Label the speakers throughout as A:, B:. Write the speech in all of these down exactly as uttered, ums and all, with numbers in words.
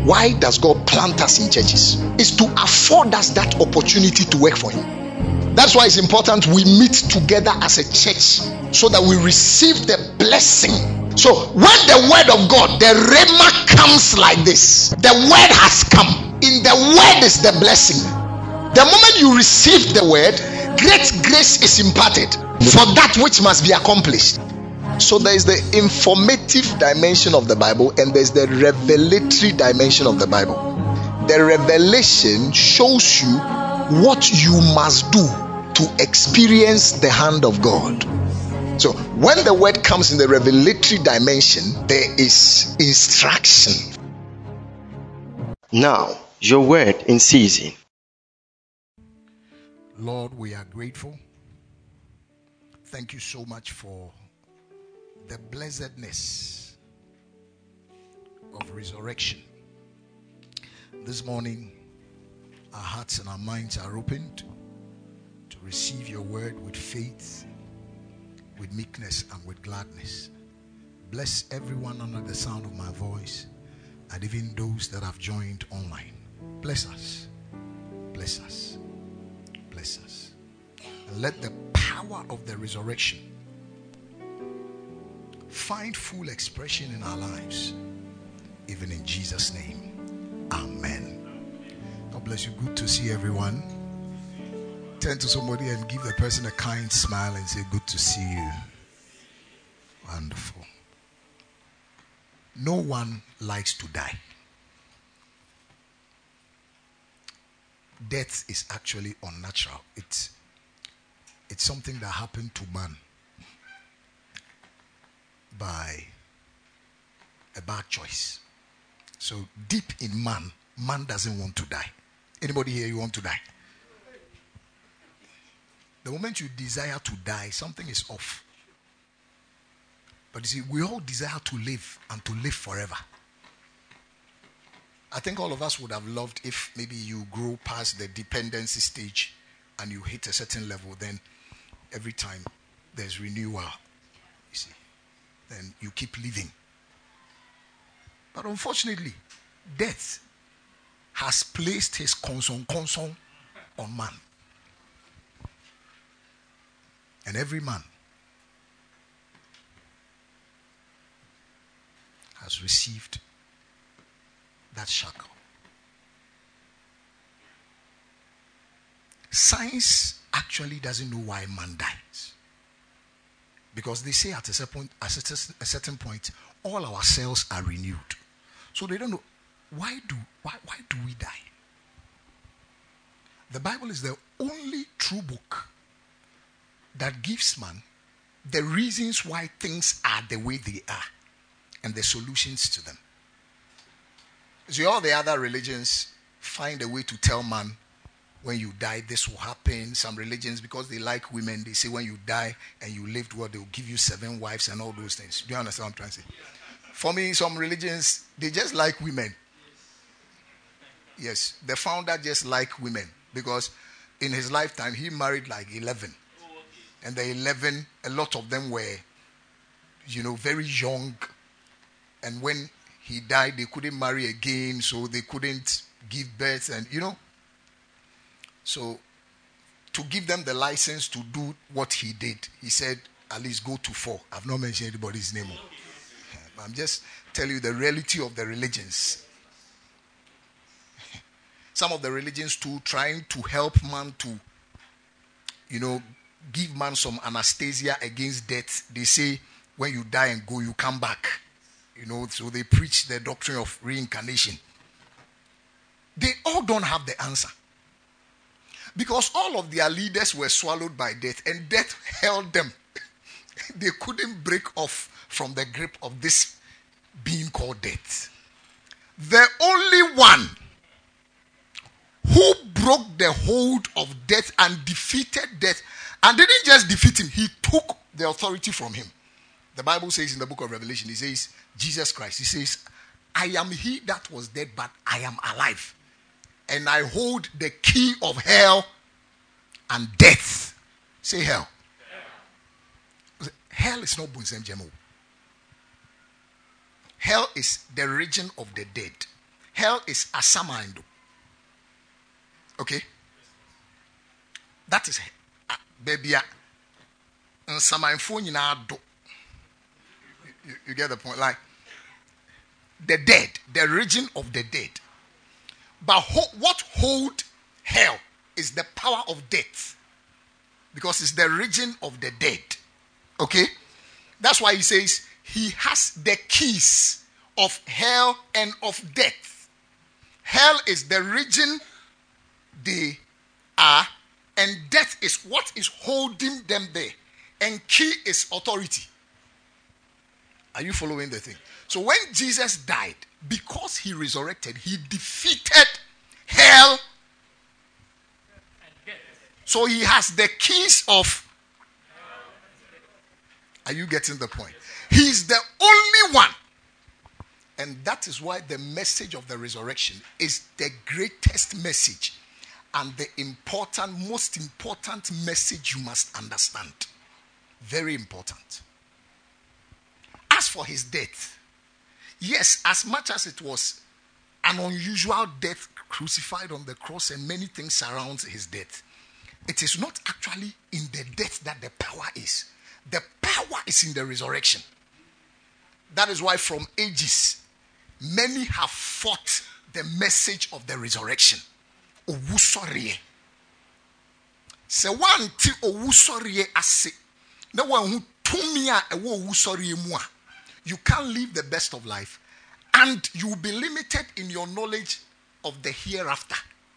A: Why does God plant us in churches? It's to afford us that opportunity to work for Him. That's why it's important we meet together as a church so that we receive the blessing. So when the word of God, the rhema, comes like this, the word has come. In the word is the blessing. The moment you receive the word, great grace is imparted for that which must be accomplished. So there is the informative dimension of the Bible and there's the revelatory dimension of the Bible. The revelation shows you what you must do to experience the hand of God. So when the word comes in the revelatory dimension, there is instruction.
B: Now, your word in season.
A: Lord, we are grateful. Thank you so much for the blessedness of resurrection. This morning, our hearts and our minds are opened to receive your word with faith, with meekness, and with gladness. Bless everyone under the sound of my voice, and even those that have joined online. Bless us. Bless us. Bless us. And let the power of the resurrection find full expression in our lives, even in Jesus' name. Amen. God bless you. Good to see everyone. Turn to somebody and give the person a kind smile and say, good to see you. Wonderful. No one likes to die. Death is actually unnatural. It's, it's something that happened to man by a bad choice. So deep in man, man doesn't want to die. Anybody here, you want to die? The moment you desire to die, something is off. But you see, we all desire to live and to live forever. I think all of us would have loved if maybe you grow past the dependency stage and you hit a certain level, then every time there's renewal, you see, then you keep living. But unfortunately, death has placed his concern, concern on man. And every man has received that shackle. Science actually doesn't know why man dies. Because they say at a certain, at a certain point, all our cells are renewed. So they don't know, why do, why, why do we die? The Bible is the only true book that gives man the reasons why things are the way they are and the solutions to them. So all the other religions find a way to tell man, when you die, this will happen. Some religions, because they like women, they say when you die and you lived well, they'll give you seven wives and all those things. Do you understand what I'm trying to say? For me, some religions, they just like women. Yes, the founder just liked women because in his lifetime, he married like eleven. And the eleven, a lot of them were, you know, very young. And when he died, they couldn't marry again, so they couldn't give birth, and you know. So, to give them the license to do what he did, he said, at least go to four. I've not mentioned anybody's name. I'm just telling you the reality of the religions. Some of the religions too, trying to help man to, you know, give man some anesthesia against death. They say, when you die and go, you come back. You know, so they preach the doctrine of reincarnation. They all don't have the answer. Because all of their leaders were swallowed by death, and death held them. They couldn't break off from the grip of this being called death. The only one who broke the hold of death and defeated death, and didn't just defeat him, he took the authority from him. The Bible says in the book of Revelation, he says, Jesus Christ, he says, I am he that was dead, but I am alive. And I hold the key of hell and death. Say hell. Hell, hell is not Bunsem Jemo. Hell is the region of the dead. Hell is asamando. Okay? That is uh, baby. And some phone you you get the point. Like the dead, the region of the dead. But ho- what hold hell is the power of death. Because it's the region of the dead. Okay? That's why he says he has the keys of hell and of death. Hell is the region they are, and death is what is holding them there. And key is authority. Are you following the thing? So when Jesus died, because he resurrected, he defeated hell. So he has the keys of. Are you getting the point? He's the only one. And that is why the message of the resurrection is the greatest message and the important, most important message you must understand. Very important. As for his death, yes, as much as it was an unusual death, crucified on the cross, and many things surround his death, it is not actually in the death that the power is. The power is in the resurrection. That is why from ages, many have fought the message of the resurrection. Owusoriye. Se wanti owusoriye ase. Na wan hu tumi a ewo owusoriye mu a, you can't live the best of life, and you will be limited in your knowledge of the hereafter.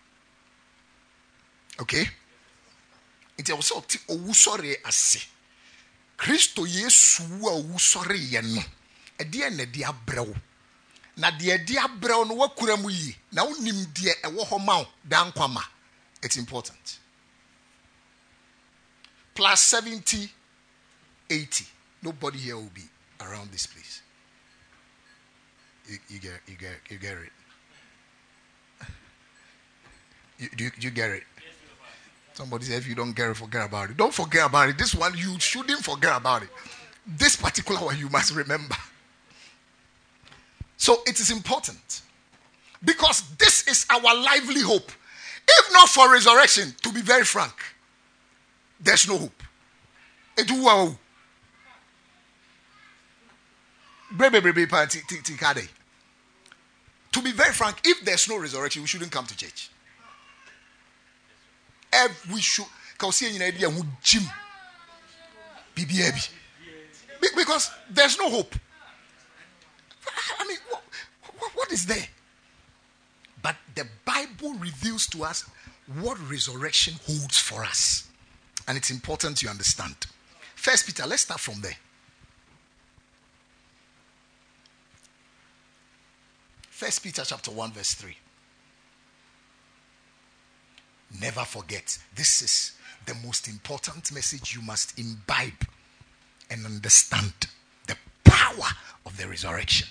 A: Okay? It also ti owusoriye ase. Kristo Yesu a owusoriye no. Ede na de abrɛw. Na de de abrɛw no wakura mu yi. Na unim de ɛwɔ hɔ ma wo dan kwama. It's important. Plus seventy, eighty. Nobody here will be around this place. You, you get you get you get it. You, do you, you get it? Somebody said if you don't get it, forget about it. Don't forget about it. This one you shouldn't forget about it. This particular one you must remember. So it is important. Because this is our lively hope. If not for resurrection, to be very frank, there's no hope. To be very frank, if there's no resurrection, we shouldn't come to church. If we should, because there's no hope. I mean, what, what is there? But the Bible reveals to us what resurrection holds for us. And it's important you understand. First Peter, let's start from there. First Peter chapter one verse three. Never forget, this is the most important message you must imbibe and understand. The power of the resurrection.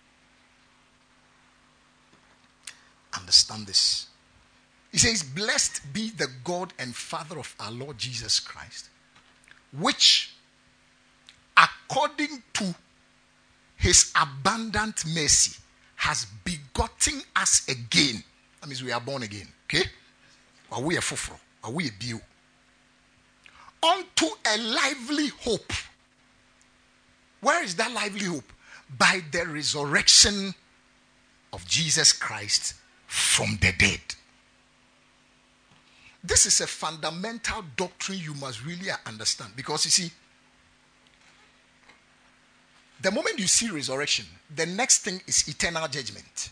A: Understand this. He says, blessed be the God and Father of our Lord Jesus Christ, which according to his abundant mercy has begotten us again. That means we are born again. Okay? Are we a fufro? Are we a bio? Unto a lively hope. Where is that lively hope? By the resurrection of Jesus Christ from the dead. This is a fundamental doctrine you must really understand. Because you see, the moment you see resurrection, the next thing is eternal judgment.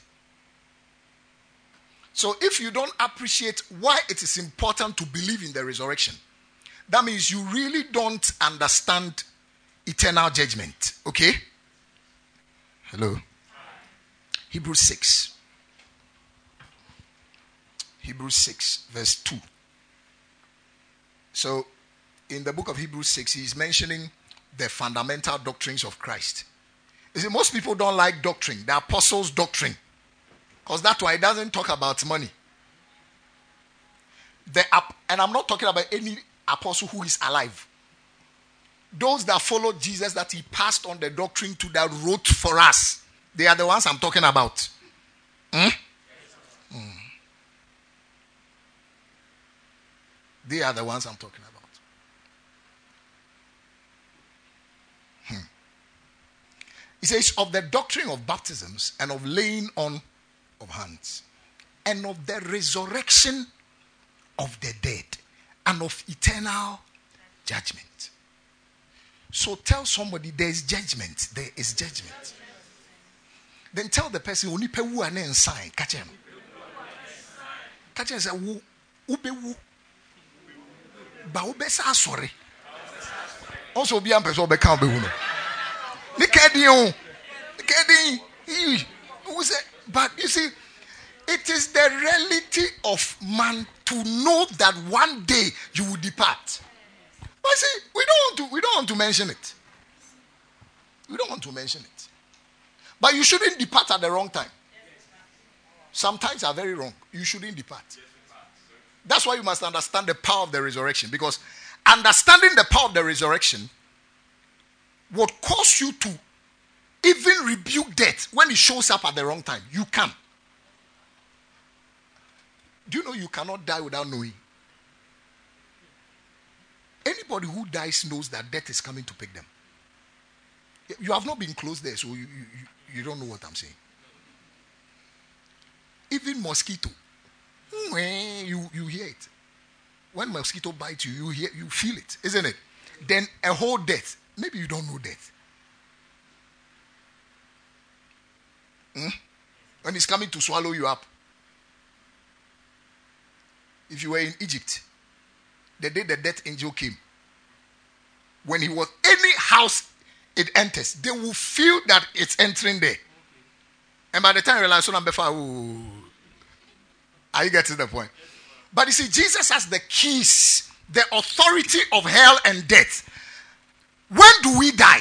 A: So if you don't appreciate why it is important to believe in the resurrection, that means you really don't understand eternal judgment. Okay? Hello? Hebrews six. Hebrews six, verse two. So, in the book of Hebrews six, he's mentioning the fundamental doctrines of Christ. You see, most people don't like doctrine, the apostles' doctrine. Because that's why it doesn't talk about money. The, and I'm not talking about any apostle who is alive. Those that followed Jesus, that he passed on the doctrine to, that wrote for us, they are the ones I'm talking about. Hmm? They are the ones I'm talking about. Hmm. He says, of the doctrine of baptisms and of laying on of hands, and of the resurrection of the dead, and of eternal judgment. So tell somebody there is judgment. There is judgment. Then tell the person, "Oni pe wu ane sign." Catch him. Catch him. Say, "Wu, ube wu, ba ube sa sorry." Also, be am person be can be wu no. Ni kedi o, ni kedi. Who say? But you see, it is the reality of man to know that one day you will depart. But see, we don't want to. We don't want to mention it. We don't want to mention it. But you shouldn't depart at the wrong time. Some times are very wrong. You shouldn't depart. That's why you must understand the power of the resurrection. Because understanding the power of the resurrection would cause you to even rebuke death when it shows up at the wrong time. You can. Do you know you cannot die without knowing? Anybody who dies knows that death is coming to pick them. You have not been close there, so you, you, you don't know what I'm saying. Even mosquito, you, you hear it. When mosquito bites you, you hear, you feel it, isn't it? Then a whole death. Maybe you don't know death. Hmm? When it's coming to swallow you up. If you were in Egypt, the day the death angel came, when he was any house it enters, they will feel that it's entering there. And by the time you realize, so number five, ooh, are you getting the point? But you see, Jesus has the keys, the authority of hell and death. When do we die?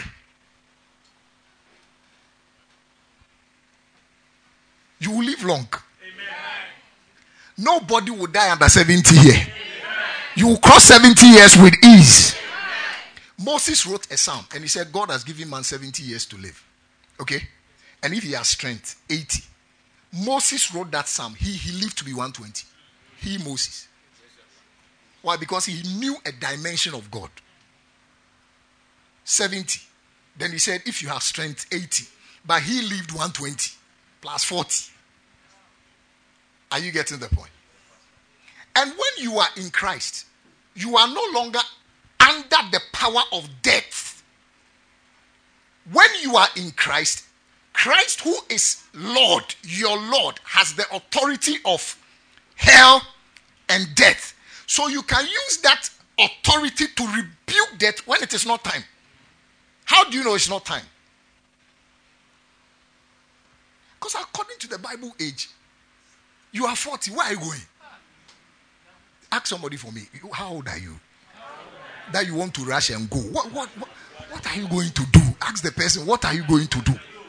A: You will live long. Amen. Nobody will die under seventy here. Amen. You will cross seventy years with ease. Amen. Moses wrote a psalm and he said, God has given man seventy years to live. Okay? And if he has strength, eighty. Moses wrote that psalm. He, he lived to be one hundred twenty. He, Moses. Why? Because he knew a dimension of God. seventy. Then he said, if you have strength, eighty. But he lived one hundred twenty plus forty. Are you getting the point? And when you are in Christ, you are no longer under the power of death. When you are in Christ, Christ, who is Lord, your Lord, has the authority of hell and death. So you can use that authority to rebuke death when it is not time. How do you know it's not time? Because according to the Bible age, you are forty. Where are you going? Ask somebody for me. How old are you? That you want to rush and go. What, what, what, what are you going to do? Ask the person, what are you going to do?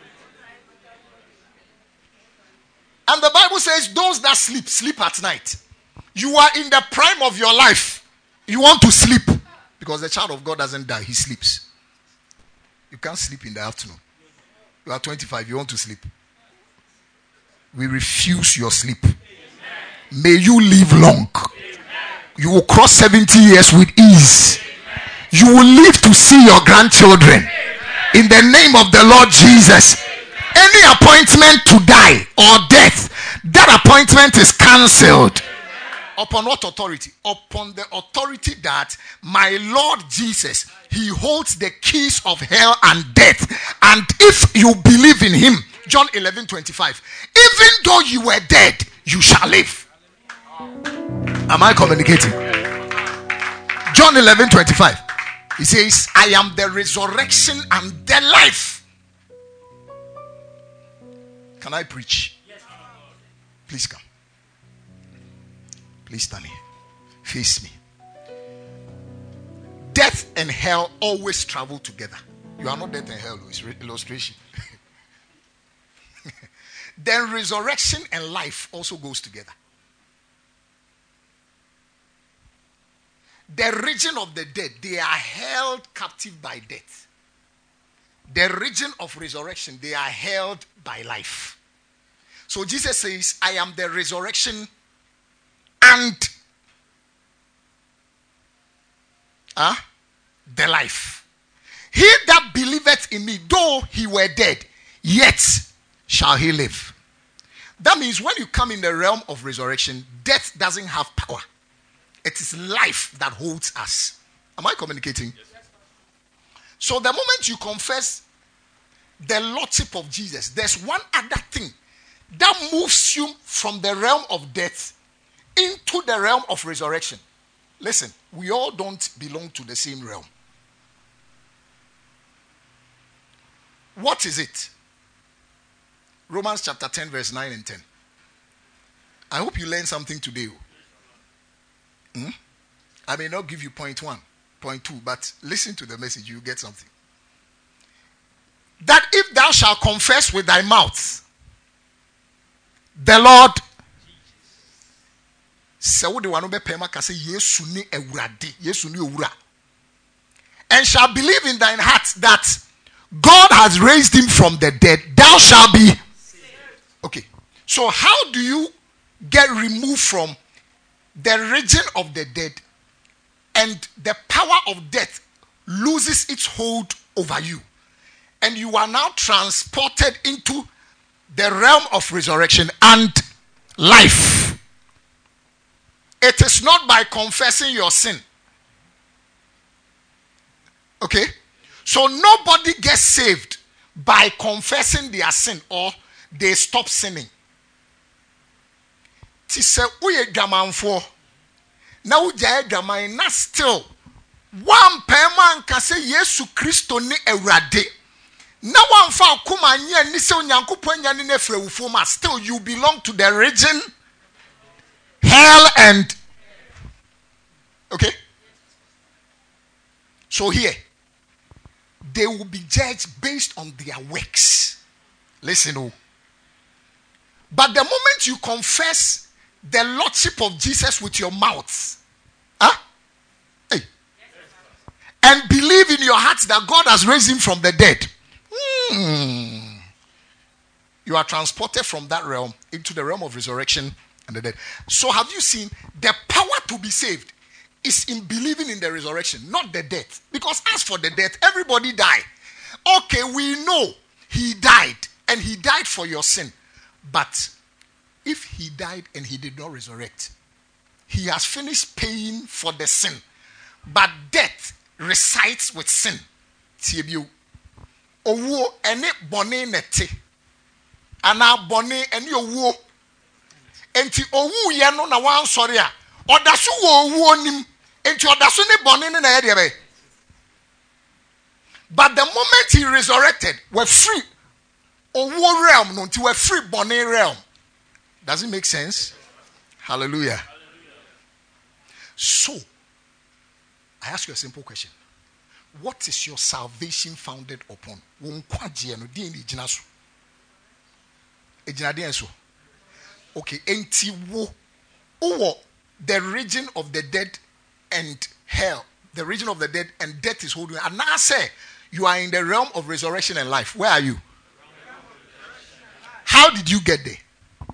A: And the Bible says, those that sleep, sleep at night. You are in the prime of your life. You want to sleep. Because the child of God doesn't die, he sleeps. You can't sleep in the afternoon. You are twenty-five, you want to sleep. We refuse your sleep. Amen. May you live long. Amen. You will cross seventy years with ease. Amen. You will live to see your grandchildren. Amen. In the name of the Lord Jesus. Amen. Any appointment to die or death, that appointment is cancelled. Upon what authority? Upon the authority that my Lord Jesus, he holds the keys of hell and death. And if you believe in him, John eleven twenty-five, even though you were dead, you shall live. Am I communicating? John eleven twenty-five. He says, I am the resurrection and the life. Can I preach? Please come. Please stand here. Face me. Death and hell always travel together. You are not death and hell, it's illustration. Then resurrection and life also goes together. The region of the dead, they are held captive by death. The region of resurrection, they are held by life. So Jesus says, I am the resurrection and Huh? The life. He that believeth in me, though he were dead, yet shall he live. That means when you come in the realm of resurrection, death doesn't have power. It is life that holds us. Am I communicating? Yes. So the moment you confess the Lordship of Jesus, there's one other thing that moves you from the realm of death into the realm of resurrection. Listen, we all don't belong to the same realm. What is it? Romans chapter ten, verse nine and ten. I hope you learned something today. Hmm? I may not give you point one, point two, but listen to the message, you get something. That if thou shalt confess with thy mouth the Lord, and shall believe in thine heart that God has raised him from the dead, thou shalt be. Okay, so how do you get removed from the region of the dead and the power of death loses its hold over you, and you are now transported into the realm of resurrection and life? It is not by confessing your sin. Okay? So nobody gets saved by confessing their sin or they stop sinning. Ti se uye dwamanfo na uja dwaman na still one pema nka se Yesu Kristo ni Awurade na wamfa akoma nya ni se Onyankopon nya ne nafrewufo ma, still you belong to the region hell and okay. So here they will be judged based on their works. Listen, oh. But the moment you confess the Lordship of Jesus with your mouth, huh? Hey, and believe in your heart that God has raised him from the dead, hmm, you are transported from that realm into the realm of resurrection and the dead. So have you seen the power to be saved is in believing in the resurrection, not the death. Because as for the death, everybody died. Okay, we know he died and he died for your sin. But if he died and he did not resurrect, he has finished paying for the sin. But death resides with sin. Tiebu. Owo ene bone nete. Ana bone ene owo. Enti owu ye no na wan sori a. Odaso wo owu nim. Enti odaso ne bone ne na ye de. But the moment he resurrected, we're free. Owo realm no nti we're free bone realm. Does it make sense? Hallelujah. Hallelujah. So, I ask you a simple question. What is your salvation founded upon? Okay, enti wo owo the region of the dead and hell, the region of the dead and death is holding. And now say you are in the realm of resurrection and life. Where are you? How did you get there?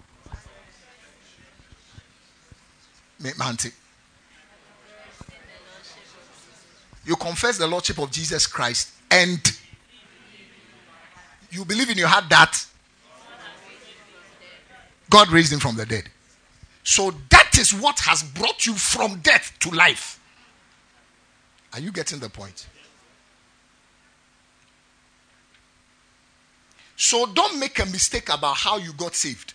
A: You confess the Lordship of Jesus Christ and you believe in your heart that God raised him from the dead. So that is what has brought you from death to life. Are you getting the point? So don't make a mistake about how you got saved.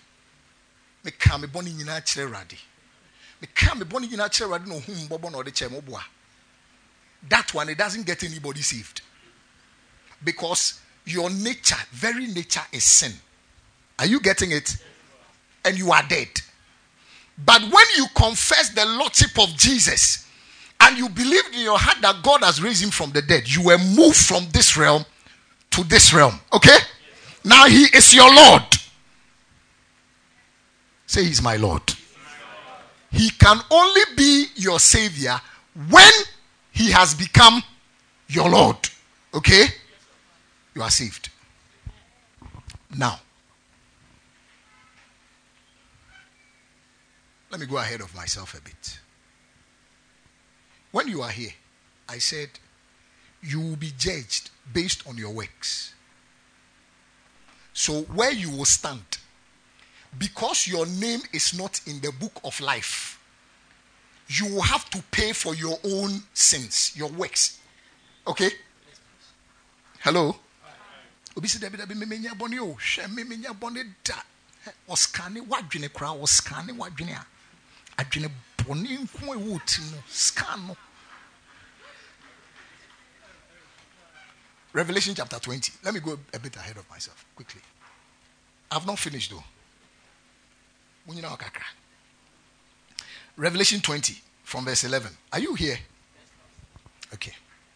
A: That one, it doesn't get anybody saved. Because your nature, very nature is sin. Are you getting it? And you are dead. But when you confess the Lordship of Jesus and you believe in your heart that God has raised him from the dead, you were moved from this realm to this realm. Okay? Now he is your Lord. Say he's my Lord. He can only be your Savior when he has become your Lord. Okay? You are saved. Now, let me go ahead of myself a bit. When you are here, I said, you will be judged based on your works. So where you will stand, because your name is not in the book of life, you will have to pay for your own sins, your works. Okay? Hello? Obi se David me menya boni o, hwe me menya boni da. Oskane wadwene kra, oskane wadwene a. Adwene boni nko e wo ti no, scan no. Revelation chapter twenty. Let me go a bit ahead of myself quickly. I've not finished though. Revelation twenty from verse eleven. Are you here? Okay.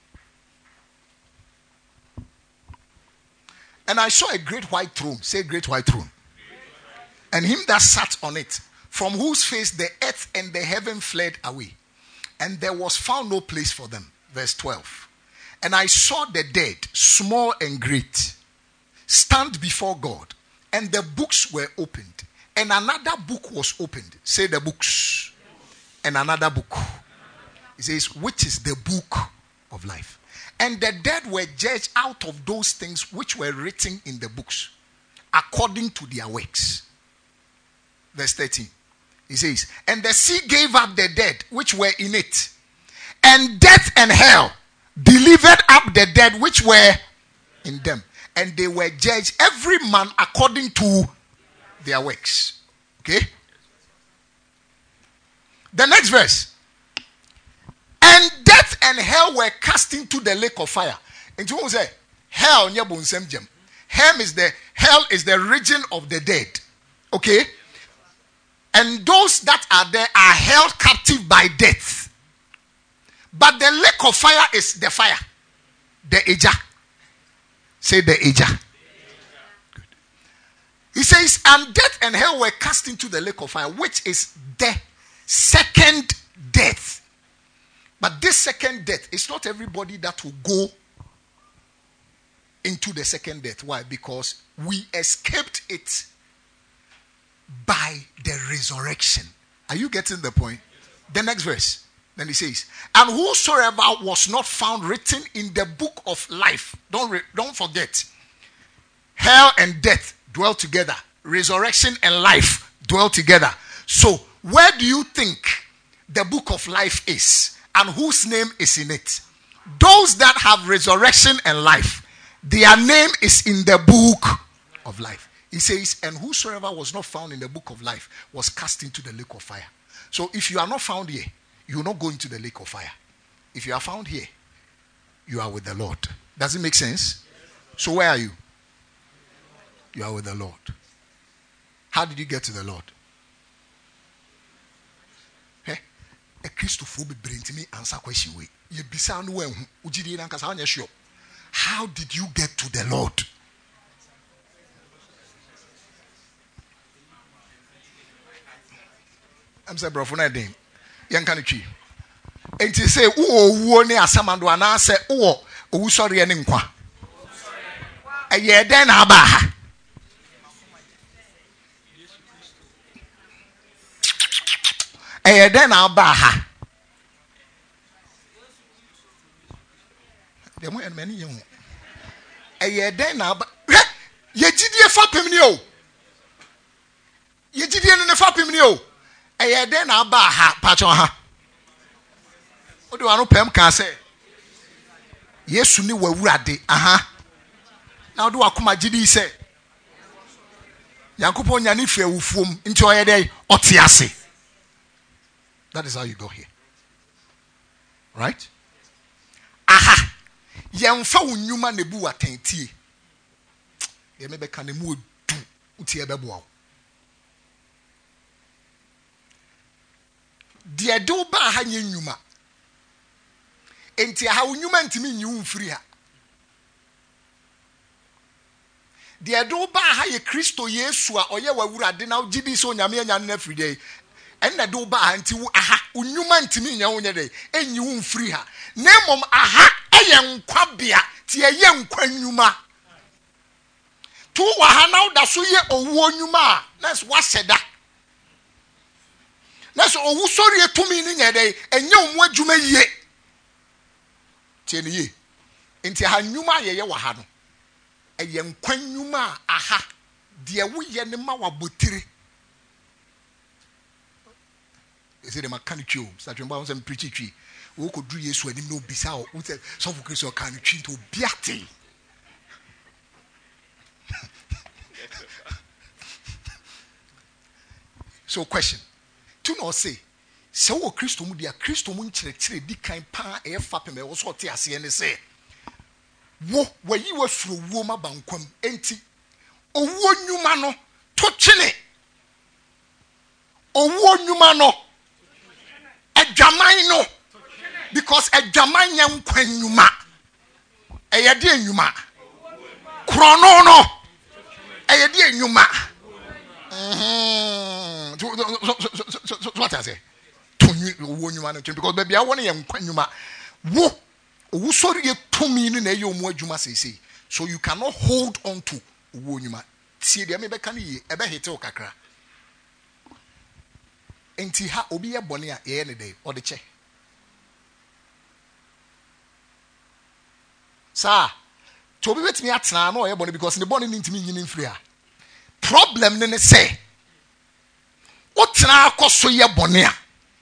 A: And I saw a great white throne. Say great white throne. And him that sat on it, from whose face the earth and the heaven fled away. And there was found no place for them. Verse twelve. And I saw the dead, small and great, stand before God. And the books were opened. And another book was opened. Say the books. And another book. It says, which is the book of life. And the dead were judged out of those things which were written in the books, according to their works. Verse thirteen. It says, and the sea gave up the dead which were in it. And death and hell delivered up the dead which were in them. And they were judged, every man according to their works. Okay? The next verse. And death and hell were cast into the lake of fire. And you say, hell, hell is the hell is the region of the dead. Okay? And those that are there are held captive by death. But the lake of fire is the fire. The Eja. Say the Eja. Good. He says, and death and hell were cast into the lake of fire, which is the second death. But this second death, it's not everybody that will go into the second death. Why? Because we escaped it by the resurrection. Are you getting the point? The next verse. Then he says, and whosoever was not found written in the book of life, don't, re- don't forget, hell and death dwell together, resurrection and life dwell together. So where do you think the book of life is, and whose name is in it? Those that have resurrection and life, their name is in the book of life. He says, and whosoever was not found in the book of life was cast into the lake of fire. So if you are not found here, you will not go into the lake of fire. If you are found here, you are with the Lord. Does it make sense? So where are you? You are with the Lord. How did you get to the Lord? Hey, a Christophobic brain to me answer question way. You be sound well. How did you get to the Lord? I'm saying, bro, for that name. Young can tree. And to say, oh, one year, some and one answer, oh, oh, sorry, and inqua. A year then, Abba. A year then, Abba. There were many young. A year then, Abba. Ye did ye fap him, yo. Ye did ye in the fap him, yo. A then Abba ha patch on her. What do I know? Pem can say, yes, you knew where we are. Aha. Now do I come at G D say, Yakupon Yanife Ufum into a day or Tiasi. That is how you go here. Right? Aha. Yamfa unyuma nebu atenti. Yemebe kanemu du uti ebebo. Dia do ba ha nyuma enti ha nyuma ntimi nyi free ha dia do ba ha ye Kristo Yesu a oye wawurade na gidi so nyame anya na free dey en na do ba ha nti wu aha nyuma ntimi nya wonye dey enyi wu free ha na mom aha eye nkwa bia ti eye nkwa nyuma tu wa ha na da so ye owo nyuma na so wa seda. Na so owu sori etumi ni nya dey enye omu adwuma yie tie ne ye nti ha nnwuma ye ye wɔ ha no ɛyɛ nkwa nnwuma aha de woyɛ ne ma wabotire ese de makani twi o sa twemba won preach twi wo ko dru Yesu anim no bisa o wo say so for Christ o kan twi to biate so question to no say se wo Kristo mu dia Kristo mu nkyerɛkyerɛ di kan pa e fa pem e wo so te ase ne se wo wayi wa furo wo ma bankwam enti owo nnwuma no to twene owo nnwuma no adwaman no because adwaman nya nkwa nnwuma ɛyɛ de nnwuma krono no ɛyɛ de nnwuma mhm so what I say to owo nnwuma no because baby I want yɛ nkwa nnwuma wo owo sori yɛ tumi no na ɛyɛ omo adwuma sesei so you cannot hold on to owo nnwuma tie de me be kan yi ebe hete o kakra enti ha obi ye bone a ye ne dey o de che sa to obi betimi atena na o ye bone because ne bone ntimi nyini mfiri a problem ne ne say o tena akoso ye bone a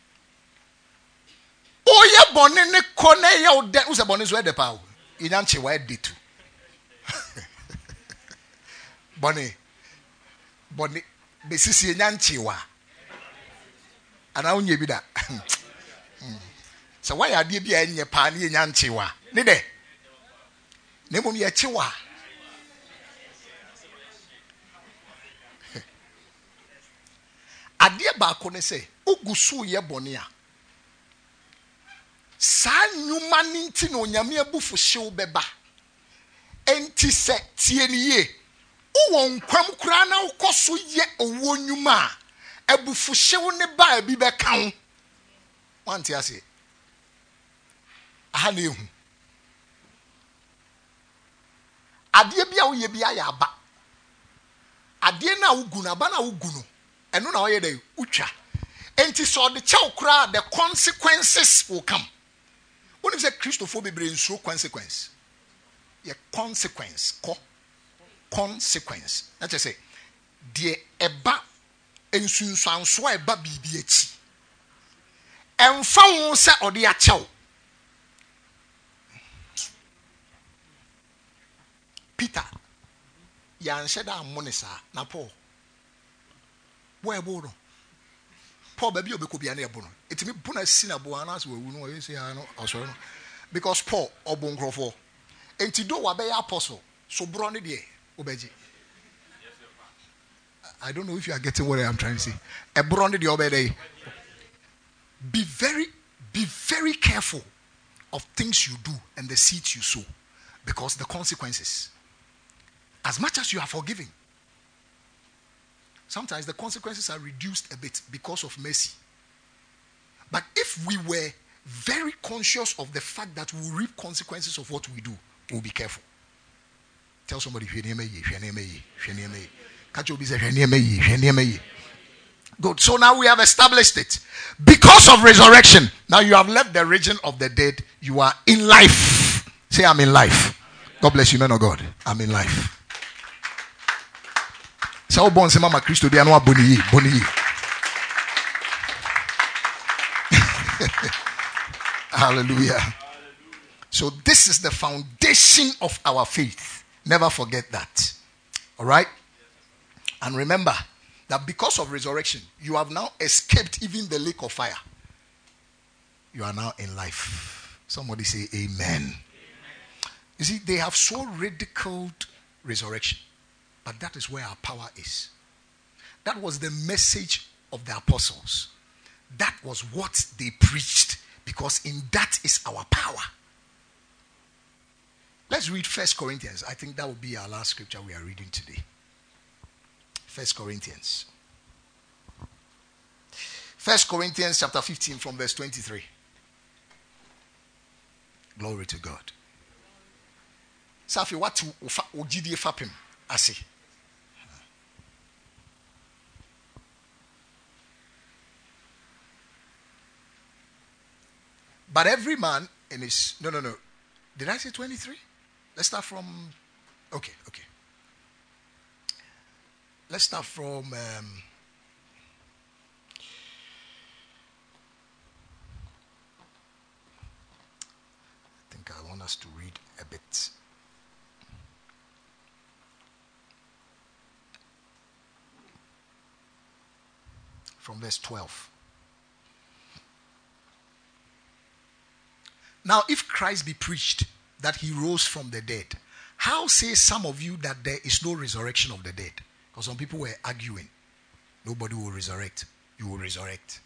A: o ye bone ne ko na ye o de o se bone so e de pa o inya nche wa e de tu bone bone besisi enya nchewa ana onye bi da so why ade bi enye pa na enya nchewa ne de ne mom ye chewa ade ba ko ne se ogusu ye bone a sa nyuma ninti no nyame abufu hyew beba enti se tie ne ye won kwam kura na ukoso ye owo nnwuma abufu hyew ne ba bi be kan wanti ase aha na ehu ade bia wo ye bia ya aba ade na ugu na ba na ugu no eno na wo ye dey utwa enti so de chew kura the consequences will come when you say Christopher be nsuro consequence ye consequence ko consequence that is say the eba ensunsuanso a eba bibi achi emfa won se ode a chew Peter yan sheda monisa na Paul wo ebo no Paul baby obeko bia na ebo no etimi buna sina bo anas we wu no we say no osoro no because Paul obonkrofo enti do wa be apostle so bro ne de obeji I don't know if you are getting what I am trying to say. A bro ne de obede be very be very careful of things you do and the seeds you sow because the consequences as much as you are forgiving sometimes the consequences are reduced a bit because of mercy. But if we were very conscious of the fact that we will reap consequences of what we do, we'll be careful. Tell somebody, good. So now we have established it. Because of resurrection, now you have left the region of the dead. You are in life. Say, I'm in life. God bless you, man of God. I'm in life. So bon se mama Christo dia no aboni boni. Hallelujah. So this is the foundation of our faith. Never forget that. All right? And remember that because of resurrection, you have now escaped even the lake of fire. You are now in life. Somebody say amen. Amen. You see, they have so ridiculed resurrection. But that is where our power is. That was the message of the apostles. That was what they preached. Because in that is our power. Let's read First Corinthians. I think that will be our last scripture we are reading today. First Corinthians. First Corinthians chapter fifteen from verse twenty-three. Glory to God. Safi, what ojidie fapim ase? But every man in his no no no Did I say twenty-three? Let's start from, okay, okay. Let's start from, um, I think I want us to read a bit. From verse twelve. Now, if Christ be preached that he rose from the dead, how say some of you that there is no resurrection of the dead? Because some people were arguing. Nobody will resurrect. You will resurrect.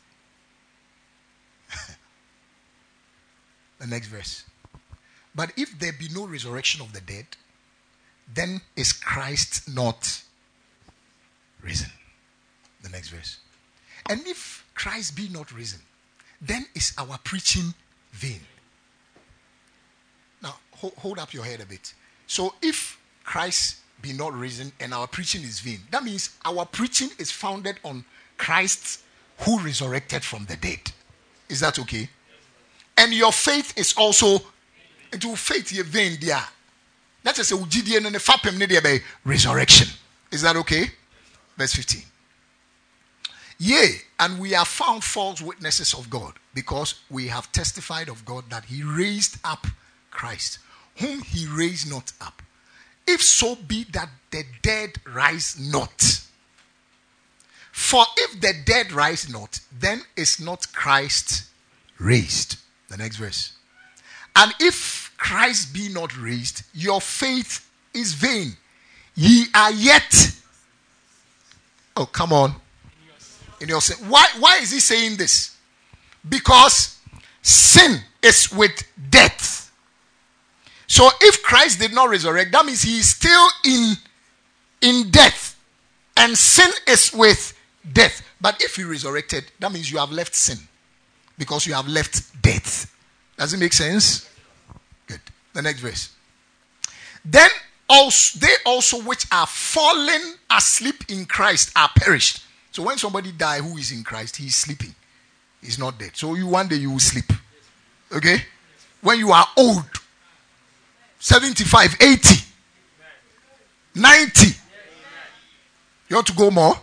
A: The next verse. But if there be no resurrection of the dead, then is Christ not risen? The next verse. And if Christ be not risen, then is our preaching vain. Now, hold, hold up your head a bit. So if Christ be not risen and our preaching is vain, that means our preaching is founded on Christ who resurrected from the dead. Is that okay? And your faith is also into faith ye vain there. That is a resurrection. Is that okay? Verse fifteen. Yea, and we are found false witnesses of God, because we have testified of God that he raised up Christ, whom he raised not up. If so be that the dead rise not. For if the dead rise not, then is not Christ raised. The next verse. And if Christ be not raised, your faith is vain. Ye are yet. Oh, come on. In your sin. Why, why is he saying this? Because sin is with death. So if Christ did not resurrect, that means he is still in, in death. And sin is with death. But if he resurrected, that means you have left sin. Because you have left death. Does it make sense? Good. The next verse. Then also they also which are fallen asleep in Christ are perished. So when somebody dies who is in Christ, he is sleeping. He's not dead. So you one day you will sleep. Okay? When you are old, seventy-five, eighty, ninety, you want to go more?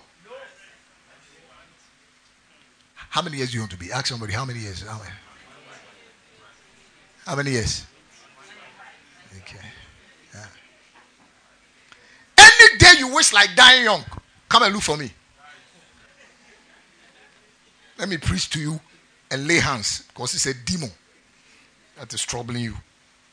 A: How many years do you want to be? Ask somebody, how many years? How many, how many years? Okay. Yeah. Any day you wish like dying young, come and look for me. Let me preach to you and lay hands, because it's a demon that is troubling you.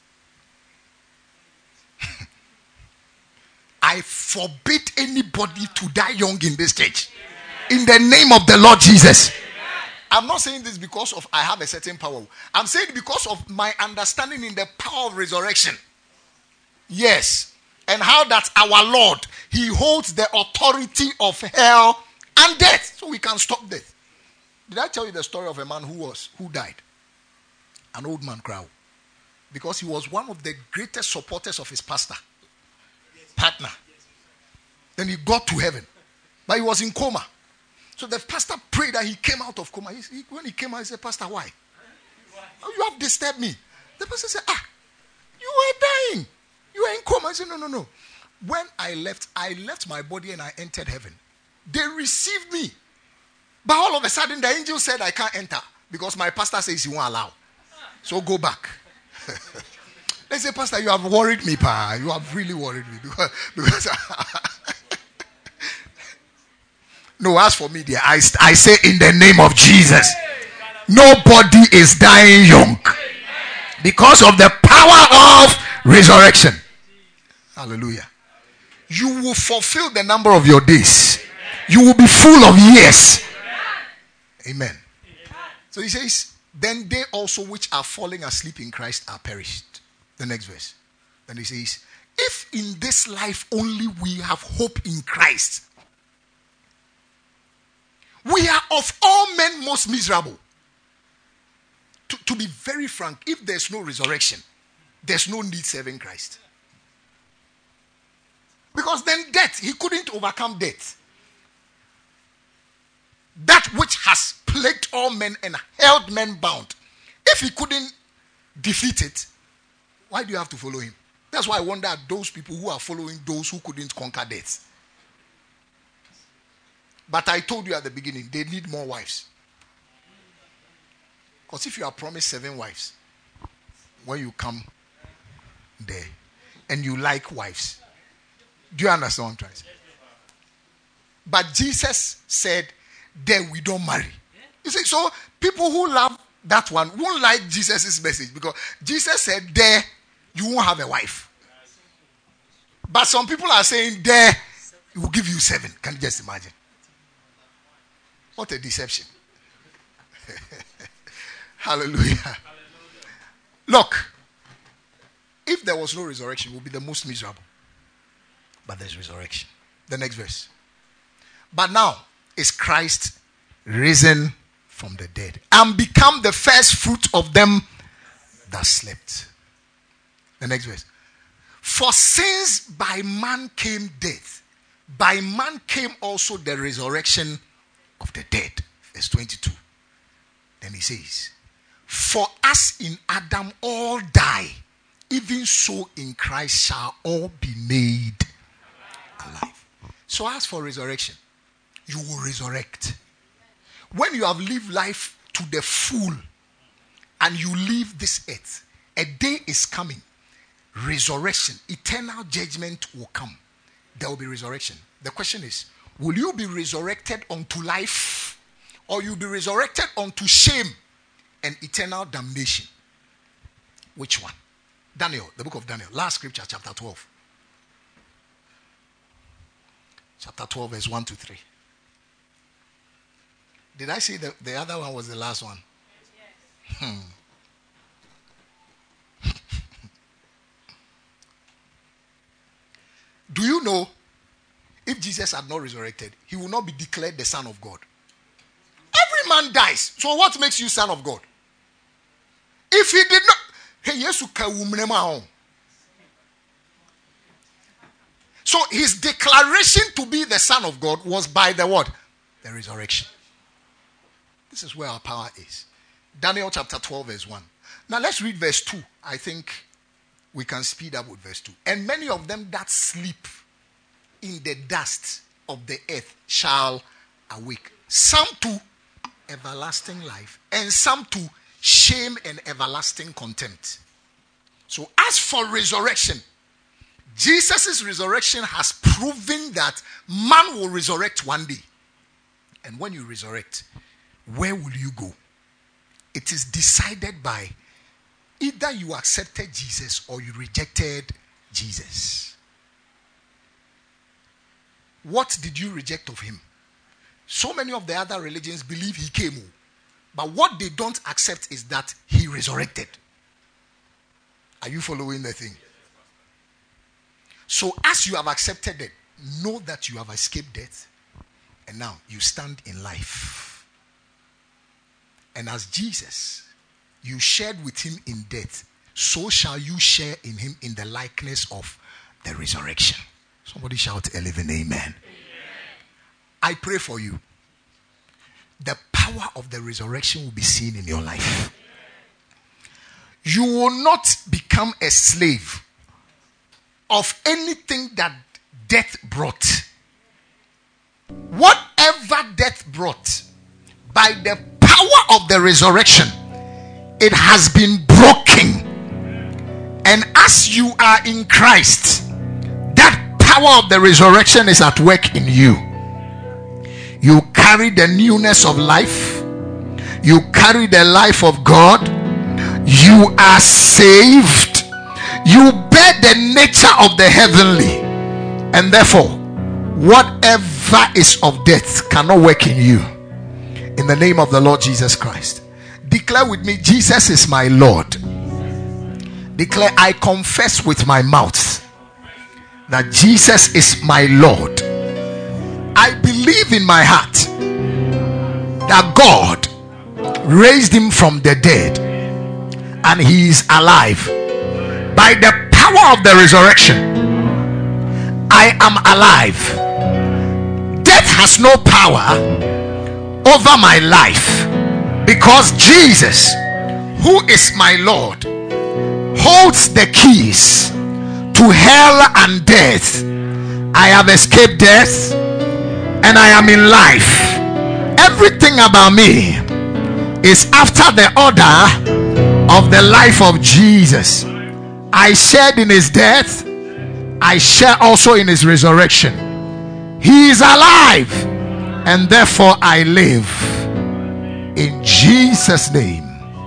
A: I forbid anybody to die young in this church. In the name of the Lord Jesus. I'm not saying this because of I have a certain power. I'm saying because of my understanding in the power of resurrection. Yes. And how that our Lord, he holds the authority of hell and death. So we can stop death. Did I tell you the story of a man who was, who died? An old man crowd. Because he was one of the greatest supporters of his pastor. Partner. Then he got to heaven. But he was in coma. So the pastor prayed that he came out of coma. He, he, when he came out, he said, Pastor, why? Oh, you have disturbed me. The pastor said, ah, you were dying. You were in coma. I said, no, no, no. When I left, I left my body and I entered heaven. They received me. But all of a sudden, the angel said, I can't enter because my pastor says he won't allow. So go back. They say, Pastor, you have worried me, pa. You have really worried me. Because, because no, as for me, dear, I, I say in the name of Jesus, nobody is dying young because of the power of resurrection. Hallelujah. You will fulfill the number of your days. You will be full of years. Amen. So he says, then they also which are falling asleep in Christ are perished. The next verse. Then he says, if in this life only we have hope in Christ, we are of all men most miserable. To, to be very frank, if there's no resurrection, there's no need serving Christ. Because then death, he couldn't overcome death. That which has plagued all men and held men bound. If he couldn't defeat it, Why do you have to follow him? That's why I wonder at those people who are following those who couldn't conquer death. But I told you at the beginning, they need more wives. Because if you are promised seven wives, when you come there, and you like wives, do you understand what I'm trying to say? But Jesus said, there we don't marry. You see, so people who love that one won't like Jesus' message, because Jesus said, there you won't have a wife. But some people are saying, there he will give you seven. Can you just imagine? What a deception. Hallelujah. Hallelujah. Look, if there was no resurrection, we would be the most miserable. But there's resurrection. The next verse. But now is Christ risen from the dead and become the first fruit of them that slept. The next verse. For since by man came death, by man came also the resurrection of the dead. Verse twenty-two. Then he says, for as in Adam all die, even so in Christ shall all be made alive. So as for resurrection, you will resurrect. When you have lived life to the full and you leave this earth, a day is coming. Resurrection, eternal judgment will come. There will be resurrection. The question is, will you be resurrected unto life, or you'll be resurrected unto shame and eternal damnation? Which one? Daniel, the book of Daniel, last scripture, chapter twelve. Chapter twelve, verse one to three. Did I say the, the other one was the last one? Yes. Hmm. Do you know, if Jesus had not resurrected, he will not be declared the Son of God? Every man dies. So what makes you Son of God? If he did not, hey, yes, so his declaration to be the Son of God was by the what? The resurrection. This is where our power is. Daniel chapter twelve, verse one. Now let's read verse two. I think we can speed up with verse two. And many of them that sleep in the dust of the earth shall awake. Some to everlasting life, and some to shame and everlasting contempt. So as for resurrection, Jesus' resurrection has proven that man will resurrect one day. And when you resurrect, where will you go? It is decided by either you accepted Jesus or you rejected Jesus. What did you reject of him? So many of the other religions believe he came, but what they don't accept is that he resurrected. Are you following the thing? So as you have accepted it, know that you have escaped death, and now you stand in life. And as Jesus, you shared with him in death, so shall you share in him in the likeness of the resurrection. Somebody shout a living amen. Amen. I pray for you. The power of the resurrection will be seen in your life. You will not become a slave of anything that death brought. Whatever death brought, by the power of the resurrection, it has been broken. And as you are in Christ, that power of the resurrection is at work in you. You carry the newness of life. You carry the life of God. You are saved. You bear the nature of the heavenly. And therefore, whatever is of death cannot work in you. In the name of the Lord Jesus Christ. Declare with me, Jesus is my Lord. Declare, I confess with my mouth that Jesus is my Lord. I believe in my heart that God raised him from the dead and he is alive. By the power of the resurrection, I am alive. Death has no power over my life, because Jesus, who is my Lord, holds the keys to hell and death. I have escaped death and I am in life. Everything about me is after the order of the life of Jesus. I shared in his death, I share also in his resurrection. He is alive, and therefore I live. In Jesus' name,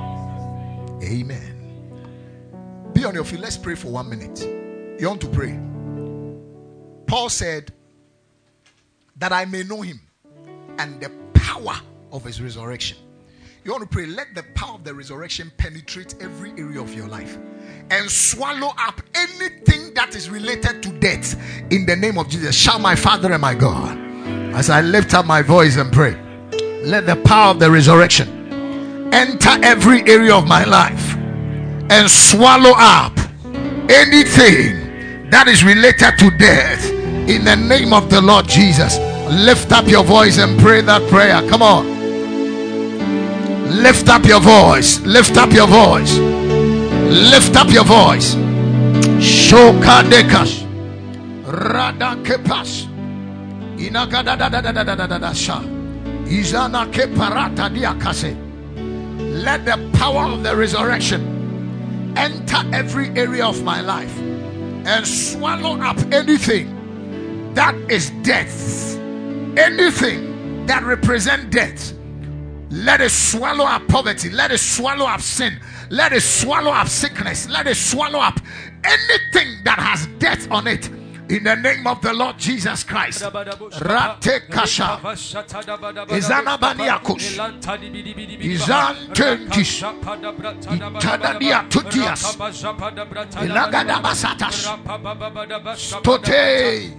A: amen. Be on your feet. Let's pray for one minute. You want to pray? Paul said that I may know him and the power of his resurrection. You want to pray, let the power of the resurrection penetrate every area of your life and swallow up anything that is related to death in the name of Jesus. Shout, my Father and my God, as I lift up my voice and pray, let the power of the resurrection enter every area of my life and swallow up anything that is related to death in the name of the Lord Jesus. Lift up your voice and pray that prayer. Come on. Lift up your voice. Lift up your voice. Lift up your voice. Shoka dekas. Rada kepas. Inagada da da da da da da da da sha. Izana keparata diakase. Let the power of the resurrection enter every area of my life and swallow up anything that is death. Anything that represents death. Let it swallow up poverty. Let it swallow up sin. Let it swallow up sickness. Let it swallow up anything that has death on it. In the name of the Lord Jesus Christ. Rate kasha. Izana baniakus. Izan tentis. Itadadia tutias. Ilagada basatas. Stote.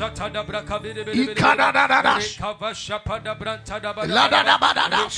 A: Ikadadadas. Ladadabadadas.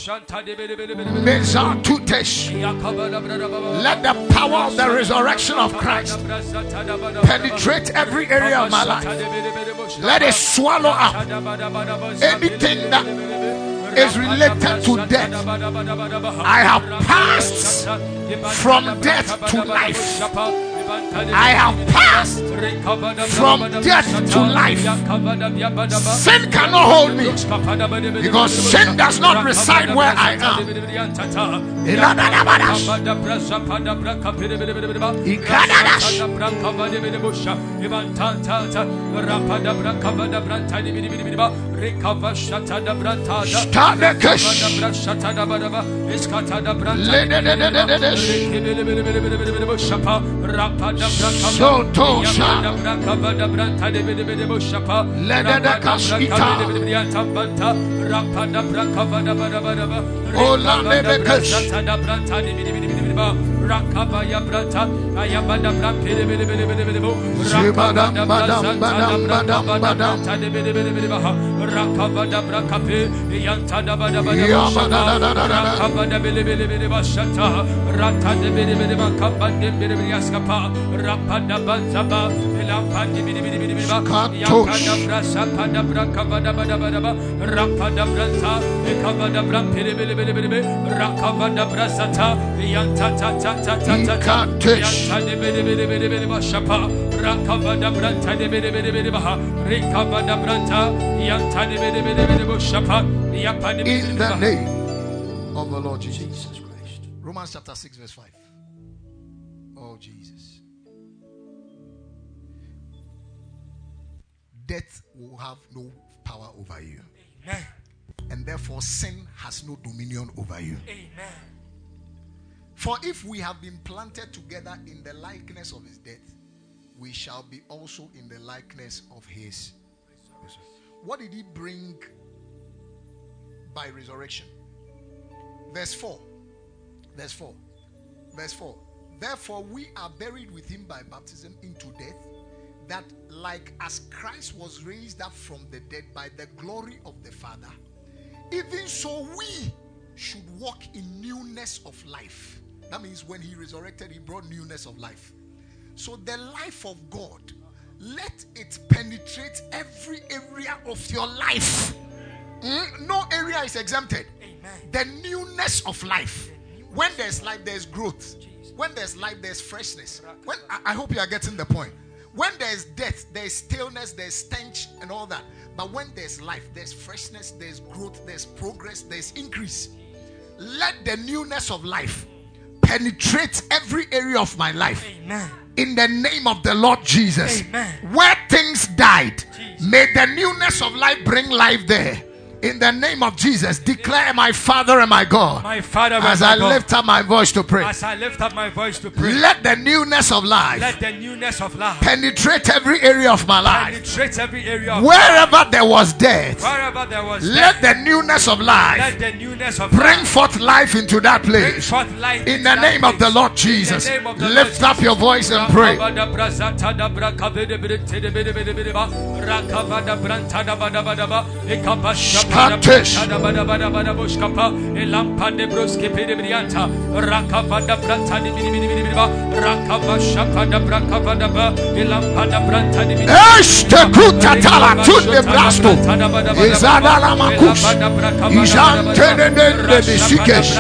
A: Meza tutes. Let the power of the resurrection of Christ penetrate every area of my life. Let it swallow up anything that is related to death. I have passed from death to life. I have passed from death to life. Sin cannot hold me because sin does not reside where I am. So tosha ledada kasita ola nebekesh rakabaya brata ayabada brapere bere bere bere bere bo rakabada badam badam badam badam tade bere bere bere ba rakabada brakape yantada bada bada rakabada bere bere bere bashata ratade bere bere ba kabande bere bere yaskapa rapada bazaba elampande bere bere bere ba yakada brasa pada brakabada bada bada ba rapada brata ekabada brapere bere bere bere rakabada brasata yantata ta ta ta ta yantade bere bere bere bere bashapa rakabada branta de bere bere bere ba rekabada branta yantade bere bere bere bashapa yapade bere. In the name of the Lord Jesus Christ. Romans chapter six verse five. Oh Jesus. Death will have no power over you. Amen. And therefore sin has no dominion over you. Amen. For if we have been planted together in the likeness of his death, we shall be also in the likeness of his resurrection. What did he bring by resurrection? Verse four. Verse four. Verse four. Therefore we are buried with him by baptism into death, that like as Christ was raised up from the dead by the glory of the Father, even so we should walk in newness of life. That means when he resurrected, he brought newness of life. So the life of God, let it penetrate every area of your life. Mm? No area is exempted. Amen. The newness of life. When there's life, there's growth. Jesus. When there's life, there's freshness. When I, I hope you are getting the point. When there's death, there's stillness, there's stench and all that. But when there's life, there's freshness, there's growth, there's progress, there's increase. Let the newness of life penetrate every area of my life.
C: Amen.
A: In the name of the Lord Jesus.
C: Amen.
A: Where things died,
C: Jesus.
A: May the newness of life bring life there. In the name of Jesus, declare my Father and my God.
C: My Father and
A: as
C: my
A: I
C: God.
A: lift up my voice to pray.
C: As I lift up my voice to pray.
A: Let the newness of life.
C: Let the newness of life
A: Penetrate every area of my life.
C: penetrate every area of
A: Wherever there was death.
C: Wherever there was
A: Let
C: death,
A: the newness of life.
C: Let the newness of
A: Bring
C: life
A: forth life into that
C: bring
A: place.
C: forth life
A: In
C: into
A: the
C: that
A: name of the
C: place.
A: Lord Jesus.
C: In the name of the
A: Lift
C: Lord
A: up your voice and pray.
C: Elampande broske pede brianta rakavada branta di bidi bidi bidi ba rakavashaka da brakavada ba elampanda branta di bidi
A: Este kutatala tunde brasto. Izadala makus. Izantene nende bisikesh.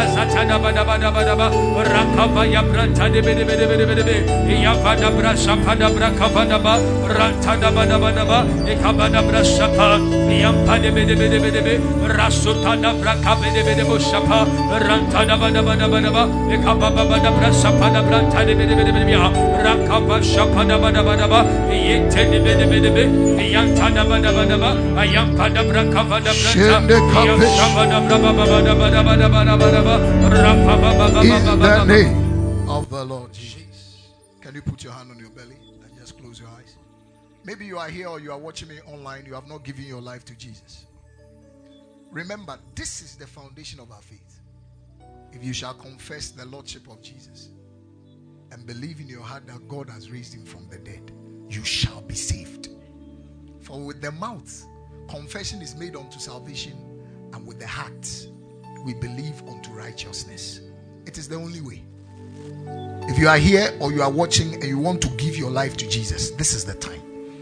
C: rakavaya branta di bidi bidi bidi bidi bidi yavada brasha pada brakavada ba ranta da bada bada ba ekavada brasha pa yampade bidi bidi bidi bidi rasuta da brakavede bidi boshapa ranta da bada bada bada ba ekababa bada brasha pada branta di bidi bidi bidi ya rakavasha pada bada bada ba yente di bidi bidi bidi yanta da bada bada ba ayampada brakavada branta yamshavada brababa bada bada bada bada bada ba rapababa
A: In
C: baba
A: the
C: baba
A: name of the Lord Jesus. Can you put your hand on your belly and just close your eyes? Maybe you are here or you are watching me online. You have not given your life to Jesus. Remember, this is the foundation of our faith. If you shall confess the Lordship of Jesus and believe in your heart that God has raised him from the dead, you shall be saved. For with the mouth, confession is made unto salvation, and with the heart, we believe unto righteousness. It is the only way. If you are here or you are watching and you want to give your life to Jesus, this is the time.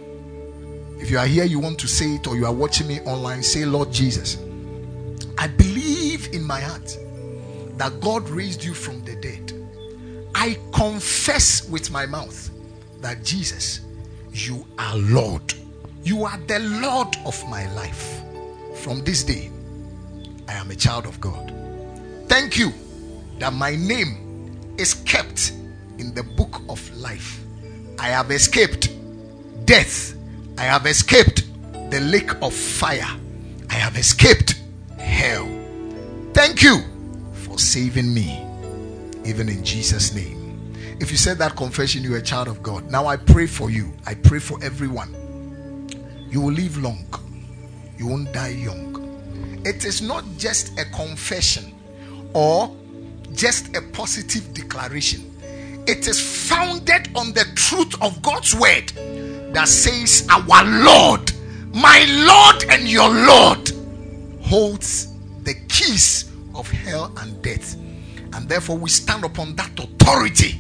A: If you are here, you want to say it, or you are watching me online, say, Lord Jesus, I believe in my heart that God raised you from the dead. I confess with my mouth that Jesus, you are Lord. You are the Lord of my life. From this day, I am a child of God. Thank you that my name is kept in the book of life. I have escaped death. I have escaped the lake of fire. I have escaped hell. Thank you for saving me, even in Jesus' name. If you said that confession, you are a child of God. Now I pray for you. I pray for everyone. You will live long. You won't die young. It is not just a confession or just a positive declaration. It is founded on the truth of God's word that says, our Lord, my Lord and your Lord, holds the keys of hell and death. And therefore we stand upon that authority.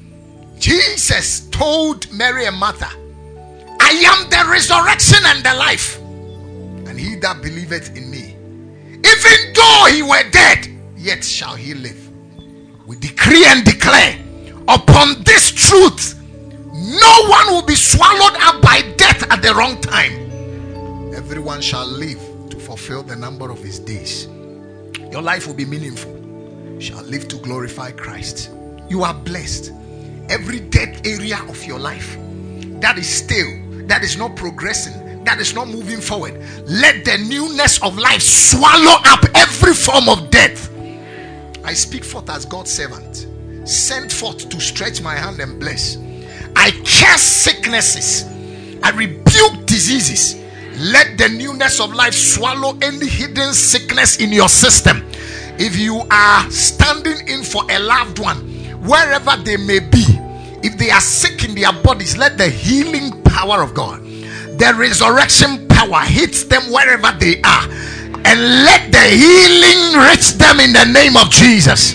A: Jesus told Mary and Martha, I am the resurrection and the life, and he that believeth in me, even though he were dead, yet shall he live. We decree and declare upon this truth, no one will be swallowed up by death at the wrong time. Everyone shall live to fulfill the number of his days. Your life will be meaningful. You shall live to glorify Christ. You are blessed. Every dead area of your life that is still, that is not progressing, that is not moving forward, let the newness of life swallow up every form of death. I speak forth as God's servant, sent forth to stretch my hand and bless. I curse sicknesses. I rebuke diseases. Let the newness of life swallow any hidden sickness in your system. If you are standing in for a loved one, wherever they may be, if they are sick in their bodies, let the healing power of God, the resurrection power, hit them wherever they are, and let the healing reach them in the name of Jesus.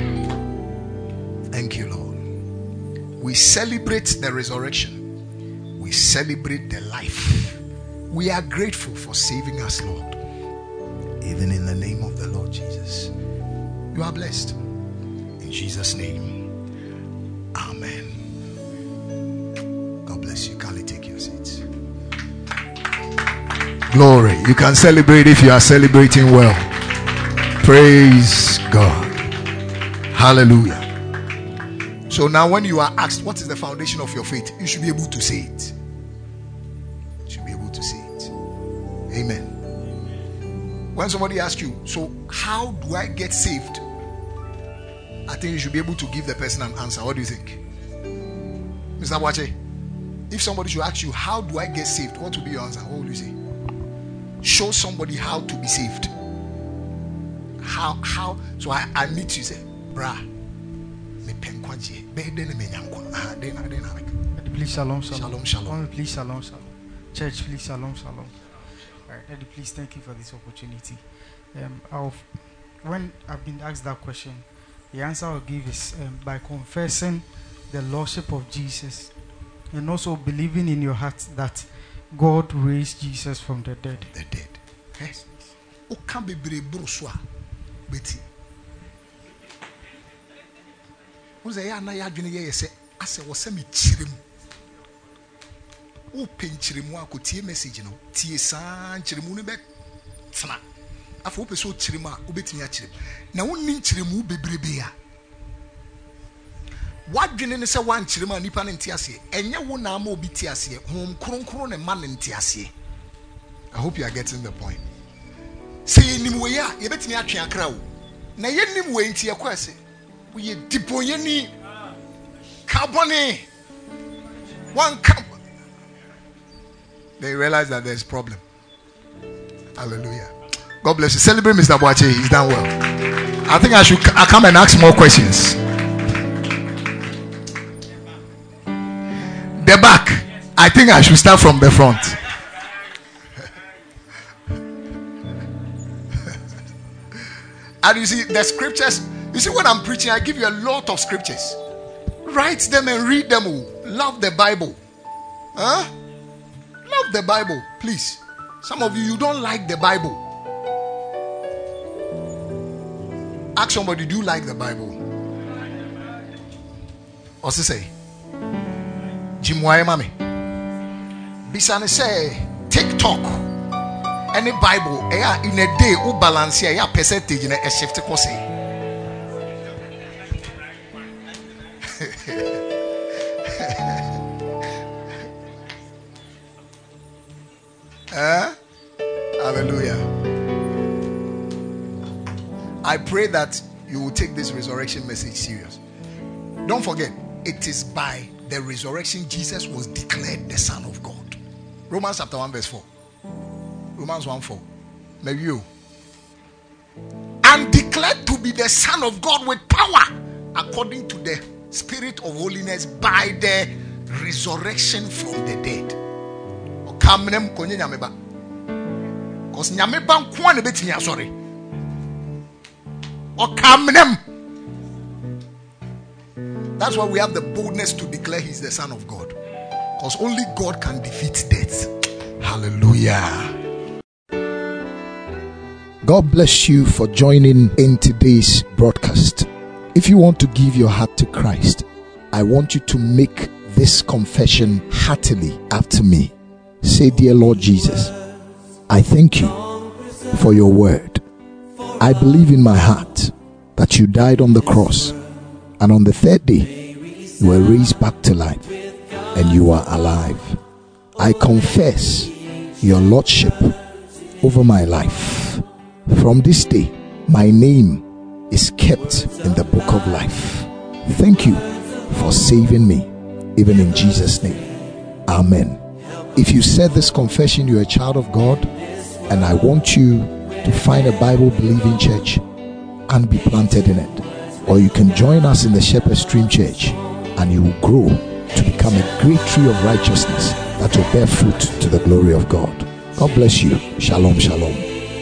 A: Thank you, Lord. We celebrate the resurrection. We celebrate the life. We are grateful for saving us, Lord. Even in the name of the Lord Jesus. You are blessed. In Jesus' name. Amen. God bless you. Kindly take your seats. Glory. You can celebrate if you are celebrating well. Praise God. Hallelujah. So now when you are asked what is the foundation of your faith, you should be able to say it. You should be able to say it. Amen. When somebody asks you, so how do I get saved? I think you should be able to give the person an answer. What do you think? Mister Wache, if somebody should ask you, how do I get saved? What will be your answer? What will you say? Show somebody how to be saved. How, how? So I, I need to say, brah, me penkwaji, be dene me nyankwa. Ah, dena, dena.
D: Please, shalom, shalom.
A: Shalom, shalom.
D: Please, shalom, shalom. Church, please, shalom, shalom. All right, Daddy, please, thank you for this opportunity. Um, I'll, when I've been asked that question, the answer I'll give is um, by confessing the lordship of Jesus and also believing in your heart that God raised Jesus from the dead.
A: The dead. Yes. O can be broswa, Betty. Who's a yana yadwini ye say ase wo se me chirim. O penchirimu akotie message no. Tie san chirimu ne be tena. Afo pe so chirima obetimi achirim. Na wonni chirimu bebrebe a. Wadwene ne se wan chirima nipa ne ntiase. Enye wo na ama obi tiase. Hom kronkron ne ma ne ntiase. I hope you are getting the point. Say nim we ya ye betimi atwe akra wo. Na ye nim we ntie kwase. We ye diponye ni carbone. One cup. They realize that there's problem. Hallelujah. God bless you. Celebrate Mister Boache. He's done well. I think I should I come and ask more questions. The back. I think I should start from the front. And you see, the scriptures, you see, when I'm preaching, I give you a lot of scriptures. Write them and read them. Love the Bible. Huh? Love the Bible, please. Some of you, you don't like the Bible. Ask somebody, do you like the Bible? What's he say? Jim Waye Mami. Bisane say, TikTok. Any Bible, in a day, u balance ya percentage in a shift course. Eh? Hallelujah. I pray that you will take this resurrection message serious. Don't forget, it is by the resurrection Jesus was declared the Son of God. Romans chapter one verse four. Romans one four. Maybe you. And declared to be the Son of God with power according to the Spirit of holiness by the resurrection from the dead. Kamnem konye nyameba. Cause nyameba nko na beti nya sorry. O kamnem. That's why we have the boldness to declare he's the Son of God. Because only God can defeat death. Hallelujah. God bless you for joining in today's broadcast. If you want to give your heart to Christ, I want you to make this confession heartily after me. Say, dear Lord Jesus, I thank you for your word. I believe in my heart that you died on the cross, and on the third day you were raised back to life, and you are alive. I confess your lordship over my life. From this day, my name is kept in the book of life. Thank you for saving me, even in Jesus' name. Amen. If you said this confession, you're a child of God, and I want you to find a Bible-believing church and be planted in it. Or you can join us in the Shepherd Stream Church, and you will grow to become a great tree of righteousness that will bear fruit to the glory of God. God bless you. Shalom, shalom.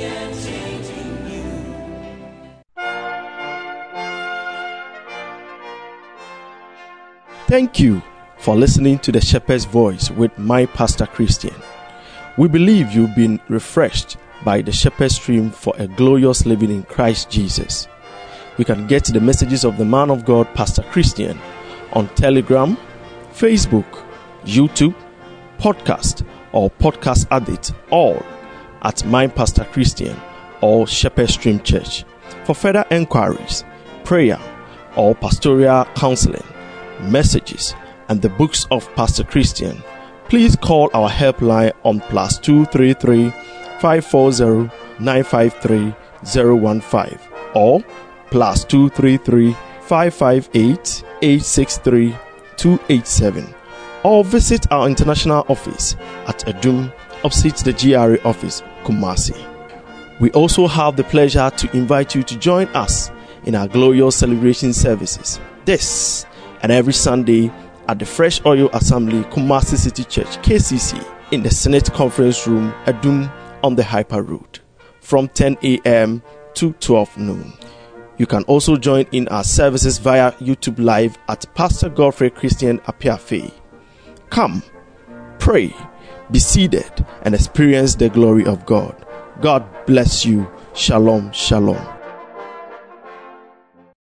B: Thank you for listening to the Shepherd's Voice with my Pastor Christian. We believe you've been refreshed by the Shepherd Stream for a glorious living in Christ Jesus. You can get the messages of the man of God, Pastor Christian, on Telegram, Facebook, YouTube, podcast, or podcast addict, all at My Pastor Christian or Shepherd Stream Church. For further enquiries, prayer, or pastoral counseling, messages, and the books of Pastor Christian, please call our helpline on plus two three three, five four zero, nine five three, zero one five or plus two three three, five five eight, eight six three, two eight seven, or visit our international office at Adum, opposite the G R A office, Kumasi. We also have the pleasure to invite you to join us in our glorious celebration services this and every Sunday at the Fresh Oil Assembly, Kumasi City Church, K C C, in the Senate Conference Room, Adum, on the Hyper Road, from ten a.m. to twelve noon. You can also join in our services via YouTube Live at Pastor Godfrey Christian Apiafe. Come, pray, be seated, and experience the glory of God. God bless you. Shalom, shalom.